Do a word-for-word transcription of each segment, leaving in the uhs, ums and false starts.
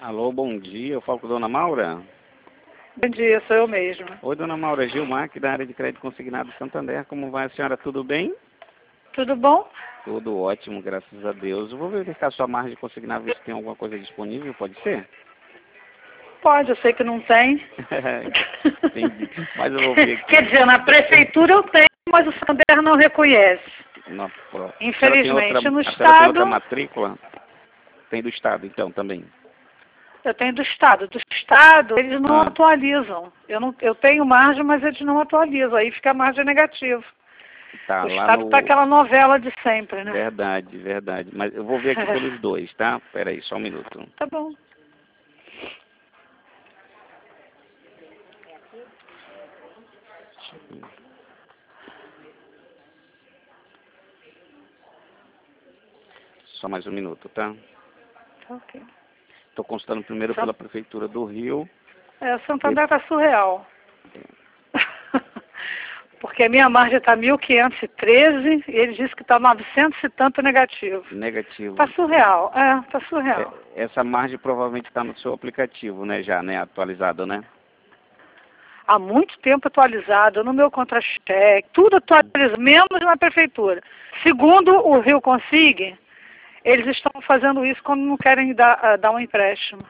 Alô, bom dia. Eu falo com a dona Maura. Bom dia, sou eu mesma. Oi, dona Maura. Gilmar, aqui da área de crédito consignado Santander. Como vai a senhora? Tudo bem? Tudo bom? Tudo ótimo, graças a Deus. Eu vou verificar sua margem de consignado, ver se tem alguma coisa disponível, pode ser? Pode, eu sei que não tem. Entendi. Mas eu vou ver aqui. Quer dizer, na prefeitura eu tenho, mas o Santander não reconhece. Na, Infelizmente, outra, no a senhora tem outra Estado... matrícula? Tem do Estado, então, também? Eu tenho do Estado. Do Estado, eles não Ah. atualizam. Eu, não, eu tenho margem, mas eles não atualizam. Aí fica a margem negativa. Tá, o lá Estado no... está aquela novela de sempre, né? Verdade, verdade. Mas eu vou ver aqui pelos dois, tá? Pera aí, só um minuto. Tá bom. Só mais um minuto, tá? Tá ok. Estou consultando primeiro Só... pela Prefeitura do Rio. É, o Santander está surreal. Porque a minha margem está mil quinhentos e treze e ele disse que está novecentos e tanto negativo. Negativo. Está surreal, é, está surreal. É, essa margem provavelmente está no seu aplicativo, né? Já, né? Atualizado, né? Há muito tempo atualizado, no meu contra-cheque, tudo atualizado, menos na prefeitura. Segundo o Rio Consig, eles estão fazendo isso quando não querem dar, uh, dar um empréstimo.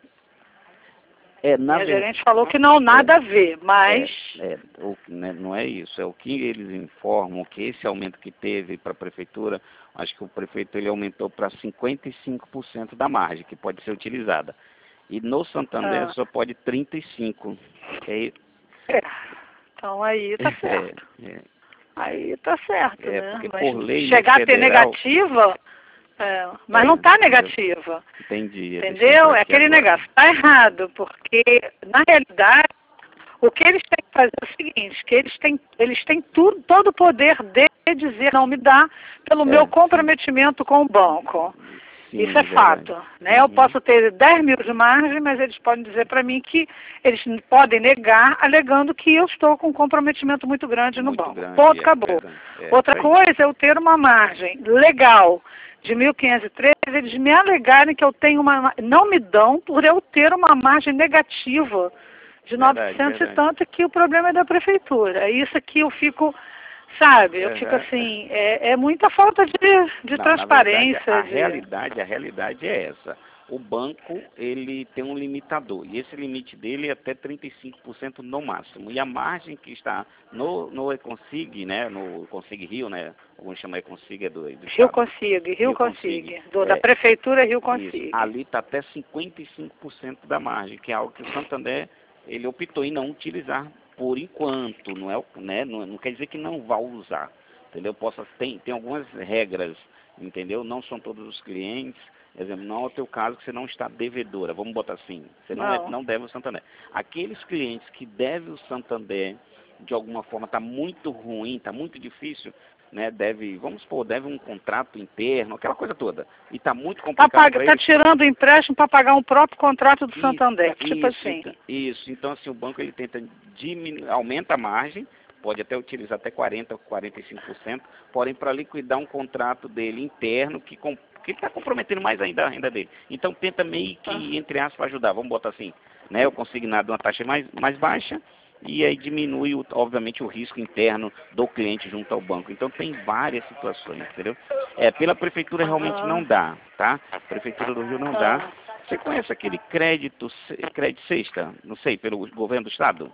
É, na a gerente falou que não, nada é, a ver, mas... É, é, o, né, não é isso, é o que eles informam, que esse aumento que teve para a prefeitura, acho que o prefeito ele aumentou para cinquenta e cinco por cento da margem, que pode ser utilizada. E no Santander ah. só pode trinta e cinco por cento. É, é, então aí tá certo. É, é. Aí tá certo, é, né? Porque mas por lei chegar federal, a ter negativa... É, mas é, não está negativa. Entendi. Entendeu? É aquele agora. negócio. Está errado, porque, na realidade, o que eles têm que fazer é o seguinte, que eles têm, eles têm tudo, todo o poder de dizer não me dá pelo é, meu comprometimento sim. com o banco. Sim, Isso é verdade. fato. Né? Uhum. Eu posso ter dez mil de margem, mas eles podem dizer para mim que eles podem negar, alegando que eu estou com um comprometimento muito grande muito no banco. Grande, Ponto, é, acabou. É, Outra coisa é eu ter uma margem legal de mil quinhentos e treze, eles me alegarem que eu tenho uma... Não me dão por eu ter uma margem negativa de verdade, novecentos verdade. E tanto, que o problema é da prefeitura. É isso que eu fico, sabe, eu uhum. fico assim, é, é muita falta de, de Não, transparência. Na verdade, a, de... realidade, a realidade é essa. O banco, ele tem um limitador, e esse limite dele é até trinta e cinco por cento no máximo. E a margem que está no, no Econsig, né, no Econsig Rio, né, alguns chamam Econsig, é do, do Rio Consig, Rio, Rio Consig, do, é, da Prefeitura Rio Consig. Isso, ali está até cinquenta e cinco por cento da margem, que é algo que o Santander, ele optou em não utilizar por enquanto, não, é, né, não, não quer dizer que não vá usar, entendeu? Possa, tem, tem algumas regras, entendeu? Não são todos os clientes. Por exemplo, não é o teu caso que você não está devedora, vamos botar assim, você não, não. É, não deve o Santander. Aqueles clientes que devem o Santander, de alguma forma está muito ruim, está muito difícil, né, deve, vamos supor, deve um contrato interno, aquela coisa toda, e está muito complicado. Está tá tirando o empréstimo para pagar um próprio contrato do isso, Santander, tipo isso, assim. Então, isso, então assim, o banco ele tenta diminuir, aumenta a margem, pode até utilizar até quarenta por cento, quarenta e cinco por cento, porém para liquidar um contrato dele interno que com que está comprometendo mais ainda a renda dele. Então tenta meio que, entre aspas, ajudar, vamos botar assim, né, o consignado uma taxa mais, mais baixa, e aí diminui, o, obviamente, o risco interno do cliente junto ao banco. Então tem várias situações, entendeu? É, pela prefeitura realmente não dá, tá? A prefeitura do Rio não dá. Você conhece aquele crédito, crédito sexta, não sei, pelo governo do estado?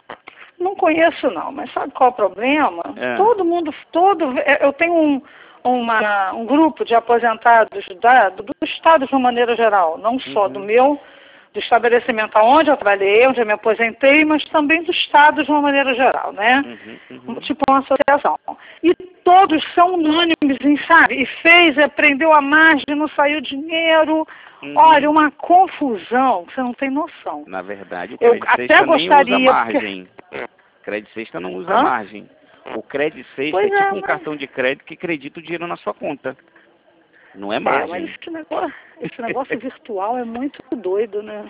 Não conheço não, mas sabe qual é o problema? É. Todo mundo, todo, eu tenho um, uma, um grupo de aposentados da, do estado de uma maneira geral, não só uhum. do meu, do estabelecimento onde eu trabalhei, onde eu me aposentei, mas também do estado de uma maneira geral, né? Uhum, uhum. Tipo uma associação. E todos são unânimes, sabe? E fez, aprendeu a margem, não saiu dinheiro. Uhum. Olha, uma confusão, você não tem noção. Na verdade, o eu crédito até sexta gostaria, nem usa margem. Porque... Crédito sexta não usa Hã? margem. O crédito sexta pois é tipo é, um mas... cartão de crédito que acredita o dinheiro na sua conta. Não é É, margem. mas esse negócio, esse negócio virtual é muito doido, né?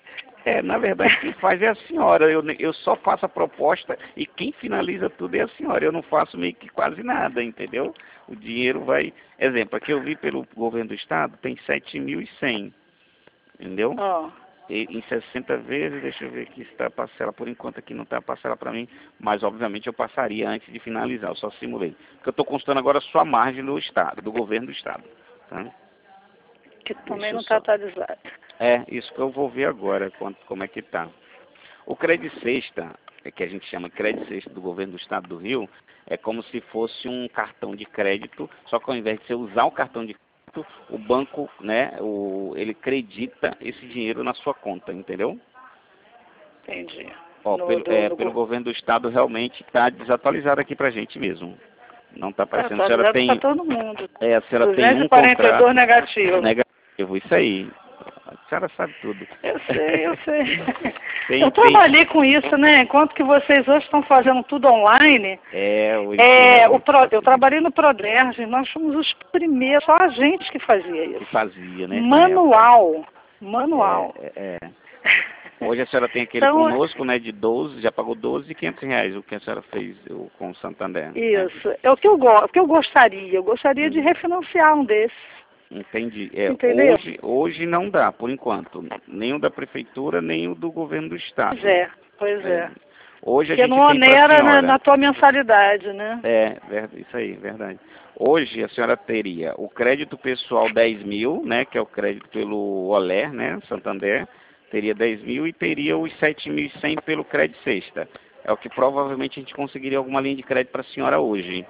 É, na verdade, quem faz é a senhora. Eu, eu só faço a proposta e quem finaliza tudo é a senhora. Eu não faço meio que quase nada, entendeu? O dinheiro vai... Exemplo, aqui eu vi pelo governo do estado, tem sete mil e cem. entendeu? Ó. E, em sessenta vezes, deixa eu ver aqui se está a parcela, por enquanto aqui não está a parcela para mim, mas obviamente eu passaria antes de finalizar, eu só simulei. Porque eu estou constando agora só a margem do Estado, do governo do Estado. Tá? Que também Deixa eu não está só... atualizado. É, isso que eu vou ver agora, quanto, como é que está. O crédito sexta, é que a gente chama crédito sexta do governo do Estado do Rio, é como se fosse um cartão de crédito, só que ao invés de você usar o cartão de crédito, o banco, né, o, ele acredita esse dinheiro na sua conta, entendeu? Entendi. Ó, No, pelo, do, é, do, pelo governo do Estado realmente está desatualizado aqui pra gente mesmo. Não está tá aparecendo. A senhora atualizado tem, para todo mundo. é, a senhora tem duzentos um e quarenta e dois contrato negativo. negativo, isso aí. A senhora sabe tudo. Eu sei, eu sei. Tem, eu trabalhei com isso, né? Enquanto que vocês hoje estão fazendo tudo online. É, hoje É, é o muito Pro, eu fácil. trabalhei no Proderj, nós fomos os primeiros, só a gente que fazia Que isso. fazia, né? na Manual. Manual. época. É, é. Hoje a senhora tem aquele Então, conosco, né, de doze, já pagou doze e quinhentos reais, o que a senhora fez eu, com o Santander. Né? isso. É o que eu, go o que eu gostaria. Eu gostaria de Hum. refinanciar um desses. Entendi. É, Entendeu? hoje, hoje não dá, por enquanto. Nem o da prefeitura, nem o do governo do estado. Pois é, pois é. É. Hoje a Porque gente não tem pra onera na, senhora. na tua mensalidade, né? É, ver- isso aí, verdade. Hoje a senhora teria o crédito pessoal dez mil, né, que é o crédito pelo Olé, né, Santander, teria dez mil e teria os sete mil e cem pelo crédito sexta. É o que provavelmente a gente conseguiria alguma linha de crédito para a senhora hoje.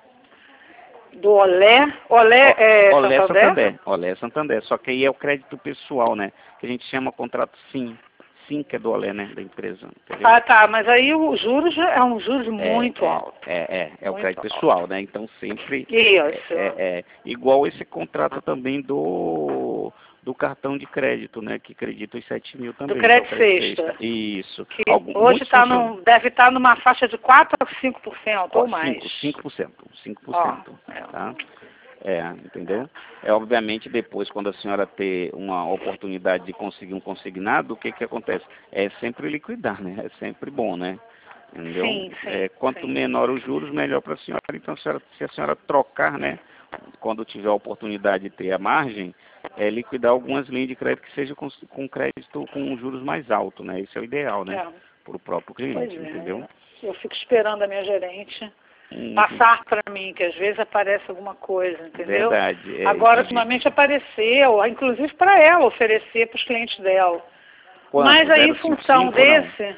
Do Olé. Olé é O- Olé Santander? Santander, Olé Santander, só que aí é o crédito pessoal, né, que a gente chama contrato SIM. SIM que é do Olé, né, da empresa, entendeu? Ah, tá. Mas aí os juros é um juros muito é, alto. É, é, é o Muito crédito alto. pessoal, né? Então sempre Isso. é, é, é igual esse contrato também do, do cartão de crédito, né? Que acredita os sete mil também. Do que é o crédito sexta. Isso. Que Algum, hoje muitos tá funcionam. num, deve estar numa faixa de quatro a cinco por cento Ó, ou mais. cinco, cinco por cento. cinco por Ó, cento, é. tá? É, entendeu? É obviamente depois quando a senhora ter uma oportunidade de conseguir um consignado, o que que acontece? É sempre liquidar, né? É sempre bom, né? Entendeu? Sim, sim, É, quanto sim. menor os juros, melhor para a senhora. Então, a senhora, se a senhora trocar, né? Quando tiver a oportunidade de ter a margem, é liquidar algumas linhas de crédito que seja com, com crédito com juros mais altos, né? Esse é o ideal, né? É. Para o próprio Pois cliente, é. entendeu? Eu fico esperando a minha gerente Hum, passar para mim, que às vezes aparece alguma coisa, entendeu? Verdade. É, Agora, entendi. ultimamente apareceu, inclusive para ela oferecer para os clientes dela. Quanto? Mas aí, em zero vírgula função cinquenta e cinco ou não? desse...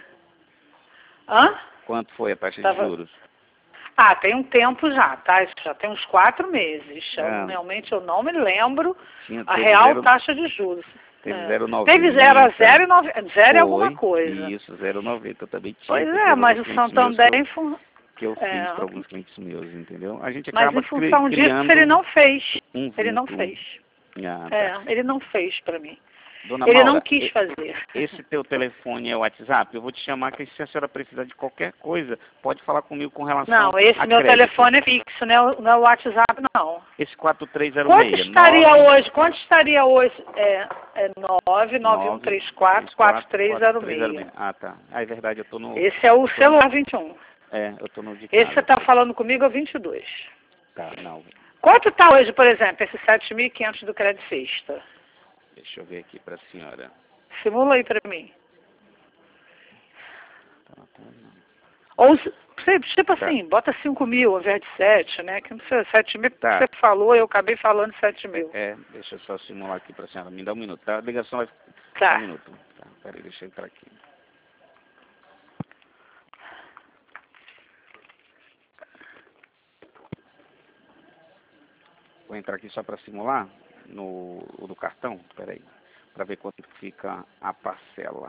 Hã? Quanto foi a taxa de Tava... juros? Ah, tem um tempo já, tá? Isso já tem uns quatro meses. Eu, Ah. realmente eu não me lembro Tinha, a teve real zero, taxa de juros. teve É. zero vírgula noventa. Teve zero a zero e nove- zero e alguma Foi. coisa. Isso, zero vírgula noventa. Eu também tinha. Pois que é, teve mas alguns o clientes meus que Santander... eu, em fun- que eu é, fiz para alguns clientes meus, entendeu? A gente mas acaba em cri, função disso criando ele não fez. um Ele não vínculo. fez. Ah, tá. É, ele não fez para mim. Dona Ele Maura, não quis e- fazer. esse teu telefone é o WhatsApp? Eu vou te chamar que se a senhora precisar de qualquer coisa, pode falar comigo com relação Não, esse a meu crédito. telefone é fixo, não é o, não é o WhatsApp, não. Esse quatro três zero Quanto seis, estaria nove hoje? Quanto estaria hoje? É, é nove nove um três quatro, quatro três zero seis. Ah, tá. Ah, é verdade, eu tô no... Esse é o tô no- celular vinte e um. É, eu tô no de Esse você casa. está falando comigo é vinte e dois. Tá, não. Quanto está hoje, por exemplo, esse sete mil e quinhentos do crédito sexta? Deixa eu ver aqui pra senhora. Simula aí para mim. Tá, tá, não. Ou, se- tipo Tá. assim, bota cinco mil ao invés de sete, né? Que não sei, sete mil Tá. você falou, eu acabei falando sete mil. É, deixa eu só simular aqui pra senhora. Me dá um minuto, tá? A ligação vai... Tá. Um minuto. Tá, peraí, deixa eu entrar aqui. Vou entrar aqui só para simular no o do cartão, peraí, para ver quanto fica a parcela.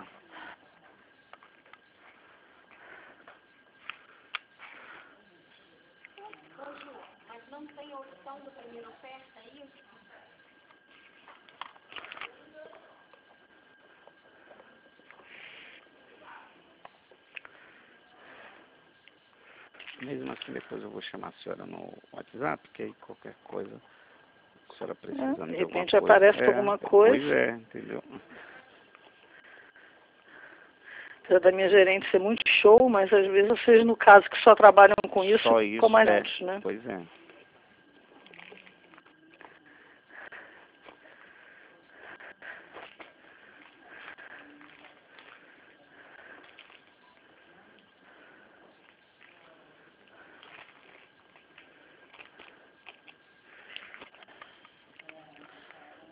Mas não tem a opção da primeira oferta aí? Mesmo assim, depois eu vou chamar a senhora no WhatsApp, que aí qualquer coisa, a senhora precisando É, de de alguma repente coisa. aparece é, alguma coisa. Pois é, entendeu? Apesar da minha gerente ser muito show, mas às vezes vocês, no caso, que só trabalham com isso, Só ficam isso, mais é, altos, né? Pois é.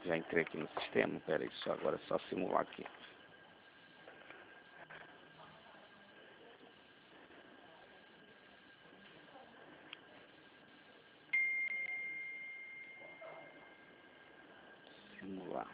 Já entrei aqui no sistema, peraí, só agora é só simular aqui. Simular.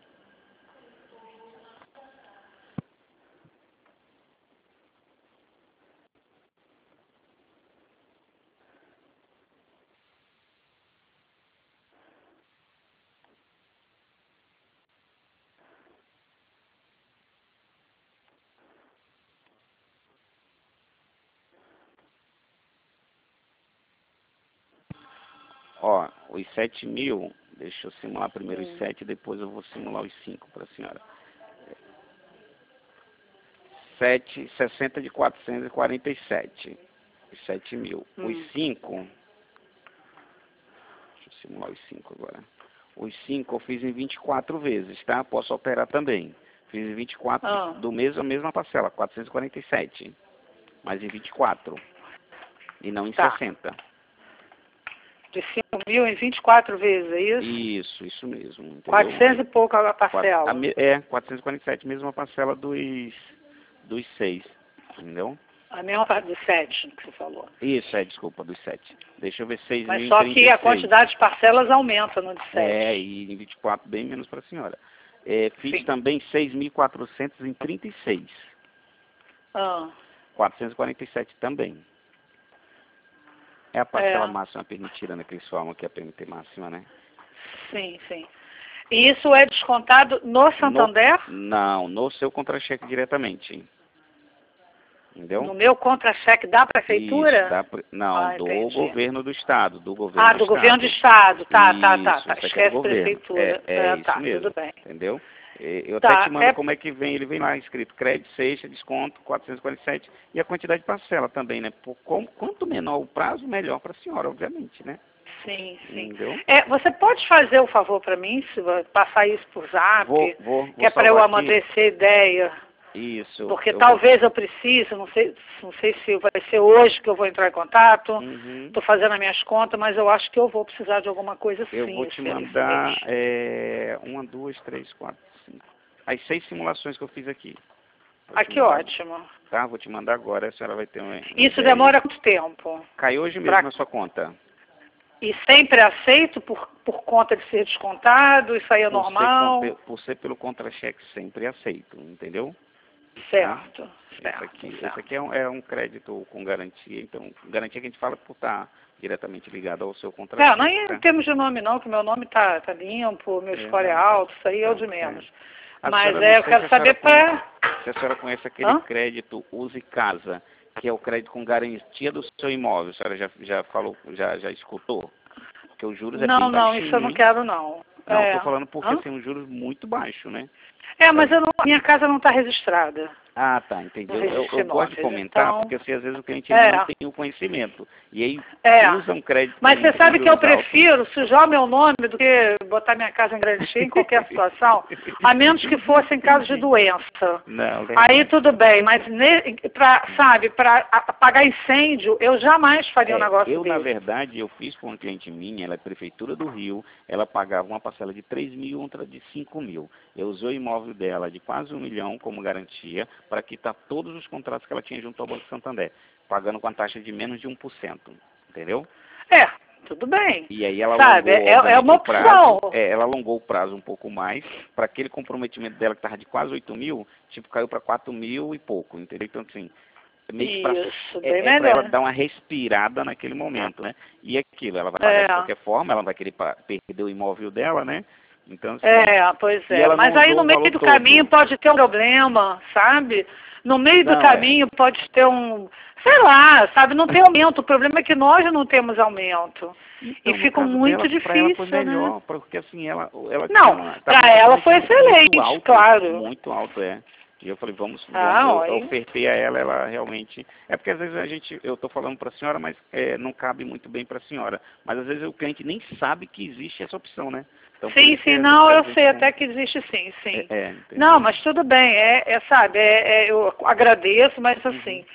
Ó, os sete mil, deixa eu simular primeiro os sete, depois eu vou simular os cinco para a senhora. sete, sessenta de quatrocentos e quarenta e sete. Os sete mil. Hum. Os cinco, deixa eu simular os cinco agora. Os cinco eu fiz em vinte e quatro vezes, tá? Posso operar também. Fiz em vinte e quatro, Ah. do mesmo, a mesma parcela, quatrocentos e quarenta e sete. Mas em vinte e quatro. E não em Tá. sessenta. De cinco mil em vinte e quatro vezes, é isso? Isso, isso mesmo. Entendeu? quatrocentos e pouco a parcela. A me- É, quatrocentos e quarenta e sete, mesma parcela dos, dos seis. Entendeu? A mesma parte dos sete que você falou. Isso, é, desculpa, dos sete. Deixa eu ver, seis mil Mas e só trinta e que a seis. quantidade de parcelas aumenta no de sete. É, e em vinte e quatro bem menos para a senhora. É, fiz Sim. também seis mil quatrocentos e trinta e seis. Ah. quatrocentos e quarenta e sete também. É a parcela É. máxima permitida, né? Que eles falam que é a P M T máxima, né? Sim, sim. E isso é descontado no Santander? No, não, no seu contra-cheque diretamente. Entendeu? No meu contra-cheque da prefeitura? Isso, da, pre- não, Ah, do entendi. governo do estado, do governo Ah, do, do estado. governo do estado. Tá, tá, tá, Isso, tá. isso aqui é do Esquece governo. prefeitura. É, é Ah, isso tá, mesmo. tudo bem. Entendeu? E Eu Tá, até te mando é- como é que vem, ele vem lá escrito crédito, sexta, desconto, quatrocentos e quarenta e sete, e a quantidade de parcela também, né? Por, com, quanto menor o prazo, melhor para a senhora, obviamente, né? Sim, sim. Entendeu? É, você pode fazer o favor para mim, se vai passar isso por zap, Vou, vou, vou que é para eu salvar aqui. amadurecer a ideia, Isso. porque eu talvez eu precise, não sei, não sei se vai ser hoje que eu vou entrar em contato, vou- Uhum. estou fazendo as minhas contas, mas eu acho que eu vou precisar de alguma coisa Eu sim vou te esse, esse mandar mês. é, uma, duas, três, quatro, cinco. As seis simulações que eu fiz aqui. Vou Ah, te que mandar- ótimo. Tá, vou te mandar agora, a senhora vai ter uma, uma Isso ideia. demora quanto tempo? Cai hoje mesmo pra- na sua conta. E sempre aceito por, por conta de ser descontado? Isso aí é Por ser normal? com- por ser pelo contra-cheque, sempre aceito, entendeu? Certo, Esse certo, aqui, certo. esse aqui é, um, é um crédito com garantia, então, garantia que a gente fala por estar diretamente ligado ao seu contrato. Não, não é em termos de nome não, que meu nome tá, tá limpo, meu É, score é não. alto, isso aí é o de Tá, é. menos. A Mas senhora, é, não eu sei quero se a senhora saber para... conhece- Se a senhora conhece aquele Hã? crédito Use Casa, que é o crédito com garantia do seu imóvel, a senhora já, já falou, já, já escutou? Porque os juros é Não, bem não, baixinho, isso eu não hein? quero não. Não, é. tô falando porque Hã? tem um juros muito baixo, né? É, mas eu não, minha casa não está registrada. Ah, tá, entendi. Não Eu, eu, existe eu gosto de imóveis, comentar, então- porque assim, às vezes o cliente É. não tem o conhecimento. E aí É. usa um crédito Mas com você sabe que eu juros altos. prefiro sujar meu nome do que botar minha casa em garantia em qualquer situação, a menos que fosse em caso de doença. Não, Aí tudo bem, mas ne, pra, sabe, para apagar incêndio, eu jamais faria um É, negócio eu, desse. na verdade, eu fiz com uma cliente minha, ela é prefeitura do Rio, ela pagava uma parcela de três mil e outra de cinco mil. Eu usei o imóvel dela de quase um milhão como garantia para quitar todos os contratos que ela tinha junto ao Banco Santander, pagando com a taxa de menos de um por cento, entendeu? É, tudo bem. E aí ela Sabe, alongou, é- é obviamente, uma o prazo, opção. é, ela alongou o prazo um pouco mais, para aquele comprometimento dela que estava de quase oito mil, tipo, caiu para quatro mil e pouco, entendeu? Então, assim, meio que pra, Isso, é, bem é para melhor. ela dar uma respirada naquele momento, né? E aquilo, ela vai pagar É. de qualquer forma, ela vai querer pa- perder o imóvel dela, né? Então, assim, É, pois e é. ela Mas não aí usou no o meio valor do todo. caminho pode ter um problema, sabe? No meio do Não, caminho pode ter um, sei lá, sabe? Não tem aumento. O problema é que nós não temos aumento. Então, E no fica caso muito dela, pra ela foi difícil, né? melhor, porque assim, ela, ela Não, tinha uma- pra tava um ela foi comprometimento excelente, muito alto, claro. muito alto, é. E eu falei, vamos, Ah, vamos eu, eu oi. ofertei a ela, ela realmente... É porque às vezes a gente, eu estou falando para a senhora, mas é, não cabe muito bem para a senhora. Mas às vezes o cliente nem sabe que existe essa opção, né? Então, por Sim, isso que sim, a- não, a eu gente sei tem- até que existe sim, sim. É, é, entendeu? Não, mas tudo bem, é, é sabe, é, é, eu agradeço, mas Uhum. assim,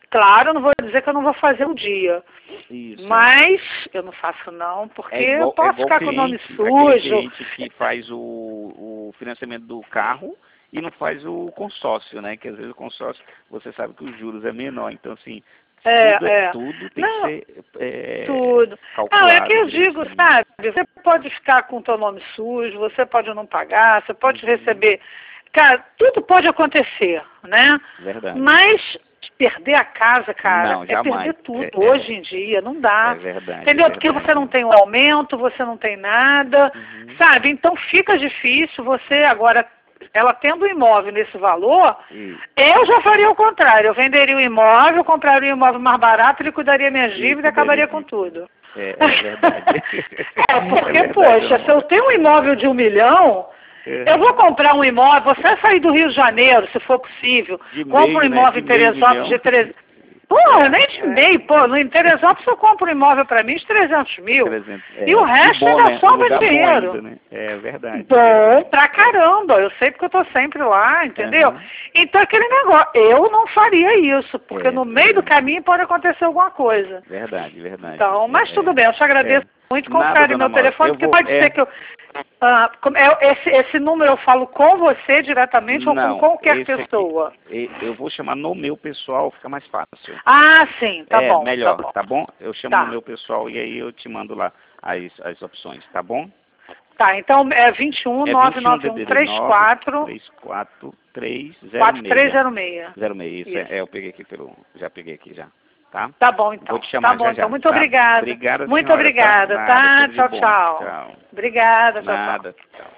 Claro, eu não vou dizer que eu não vou fazer um dia. Isso. Mas eu não faço não, porque É igual, eu posso é igual ficar cliente, com o nome aquele sujo. cliente que faz o, o financiamento do carro e não faz o consórcio, né? Que às vezes o consórcio, você sabe que os juros é menor. Então, assim, É, tudo, é, é. tudo tem Não, que ser é, tudo. calculado. Não, é que eu digo, direitinho. sabe, você pode ficar com o teu nome sujo, você pode não pagar, você pode Uhum. receber. Cara, tudo pode acontecer, né? Verdade. Mas perder a casa, cara, Não, é jamais. perder tudo É, hoje é. em dia, não dá. É verdade. Entendeu? É Porque verdade. você não tem um aumento, você não tem nada, Uhum. sabe? Então fica difícil você agora, ela tendo um imóvel nesse valor, E- eu já faria o contrário. Eu venderia o imóvel, compraria um imóvel mais barato, liquidaria minhas dívidas e acabaria com tudo. É, é verdade. É, porque, É verdade, poxa, amor. se eu tenho um imóvel de um milhão, É. eu vou comprar um imóvel, você vai sair do Rio de Janeiro, se for possível, De compra um meio, né? imóvel De em meio Teresópolis milhão. de trezentos. Pô, nem de meio, pô, no em Teresópolis eu compro um imóvel pra mim de trezentos mil. trezentos, é. E o E resto bom, ainda né? Um sobra lugar bom dinheiro. ainda, né? É verdade. Bom verdade. pra caramba, eu sei porque eu tô sempre lá, entendeu? Aham. Então aquele negócio, eu não faria isso, porque É, no meio do verdade. caminho pode acontecer alguma coisa. Verdade, verdade. Então, mas É, tudo é. bem, eu te agradeço É. muito. Nada, Confere dona meu Maura. telefone, Eu porque vou- pode é. ser que eu... ah, como- é, esse, esse número eu falo com você diretamente ou com Não, qualquer esse aqui- pessoa? e- eu vou chamar no meu pessoal, fica mais fácil. Ah, sim, tá é, bom, melhor, tá bom. tá bom? Eu chamo Tá. no meu pessoal e aí eu te mando lá as, as opções, tá bom? Tá, então é vinte e um, É nove nove um, trinta e quatro, três quatro três zero quatro três seis. zero seis. zero seis, isso, Isso. É, é, eu peguei aqui pelo, já peguei aqui já, tá? Tá bom, então. Vou te chamar Tá bom, já então. já, Muito tá? obrigada. Obrigada, Muito senhora, obrigada, tá? tá? Nada, tudo de Tchau, bom. tchau. Tchau. Obrigada, tchau, tchau. Nada, tchau.